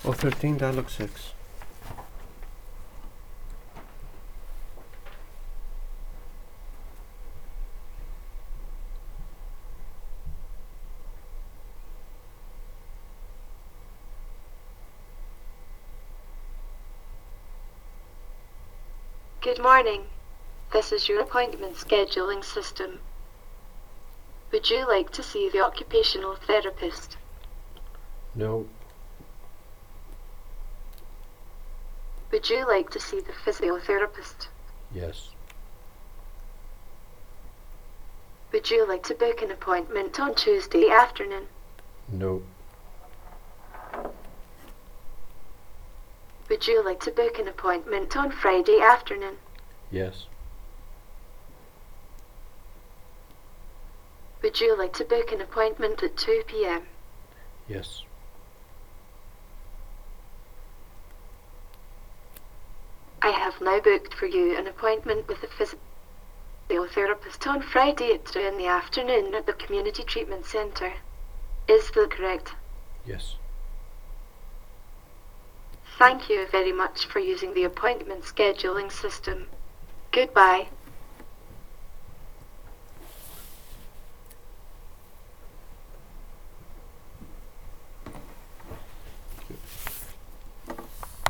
013 dialog 6. Good morning. This is your appointment scheduling system. Would you like to see the occupational therapist? No. Would you like to see the physiotherapist? Yes. Would you like to book an appointment on Tuesday afternoon? No. Would you like to book an appointment on Friday afternoon? Yes. Would you like to book an appointment at 2 p.m.? Yes. I have now booked for you an appointment with a physiotherapist on Friday at 2 in the afternoon at the Community Treatment Centre. Is that correct? Yes. Thank you very much for using the appointment scheduling system. Goodbye.